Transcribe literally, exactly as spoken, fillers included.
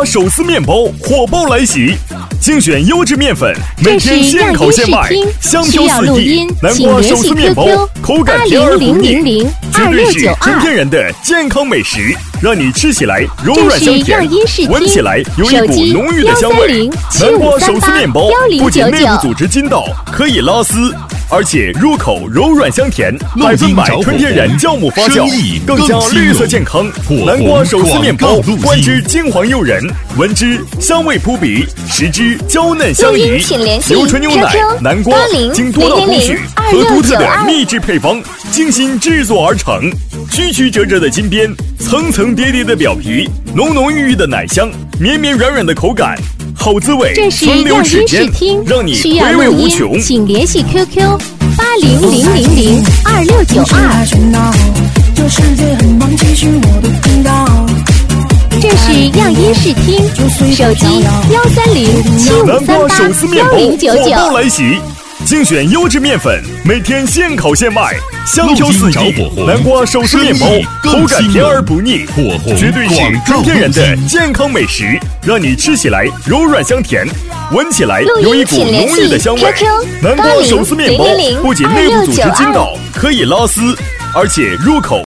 手撕面包火爆来袭，精选优质面粉，每天现烤现卖，香飘四溢。南瓜手撕面包，口感甜而不腻，绝对是纯天然的健康美食，让你吃起来柔软香甜，闻起来有一股浓郁的香味。南瓜手撕面包不仅内部组织筋道，可以拉丝，而且入口柔软香甜，百分百纯天然酵母发酵，更加绿色健康。南瓜手撕面包，观之金黄诱人，闻之香味扑鼻，食之娇嫩香怡。油醇牛奶、南瓜经多道工序和独特的秘制配方精心制作而成，曲曲折折的金边，层层叠叠的表皮，浓浓郁郁的奶香，绵绵软软的口感，好滋味存留齿间，让你回味无穷。 请联系 Q Q 八零零零零二六九二。这是样音视听，手机幺三零七五三八幺零九九。 火爆来袭，精选优质面粉，每天现烤现卖，香飘四溢。南瓜手撕面包，口感甜而不腻，绝对是纯天然的健康美食，让你吃起来柔软香甜，闻起来有一股浓郁的香味。南瓜手撕面包不仅内部组织筋道，可以拉丝，而且入口